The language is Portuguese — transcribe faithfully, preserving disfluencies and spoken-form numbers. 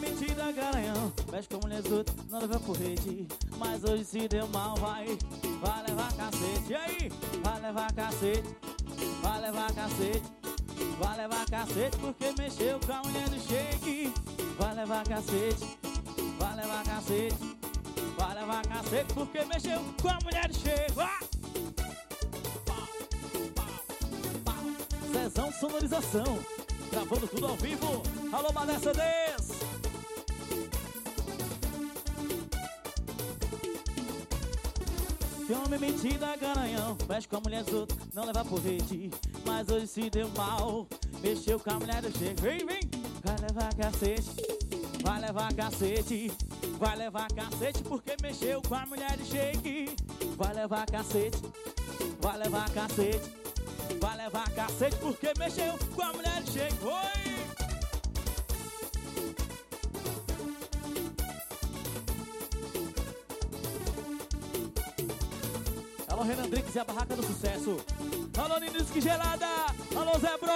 metida, garanhão. Mexe com mulher dos outros, não leva por rede. Mas hoje se deu mal, vai, vai levar cacete. E aí? Vai levar cacete, vai levar cacete, vai levar cacete, porque mexeu com a mulher do shake. Vai levar cacete, vai levar cacete, vai levar cacete, porque mexeu com a mulher do shake. Ah! Zezão Sonorização, gravando tudo ao vivo. Alô, Mané C Ds. Tem homem metida, garanhão. Mexe com a mulher dos outros, não leva por rede. Mas hoje se deu mal, mexeu com a mulher do shake. Vem, vem. Vai levar cacete, vai levar cacete, vai levar cacete, porque mexeu com a mulher do shake. Vai levar cacete, vai levar cacete, vai levar cacete, porque mexeu com a mulher do shake. Oi! Alô, Renan Drix e a Barraca do Sucesso. Alô, Nindisque Gelada. Alô, Zé Bro.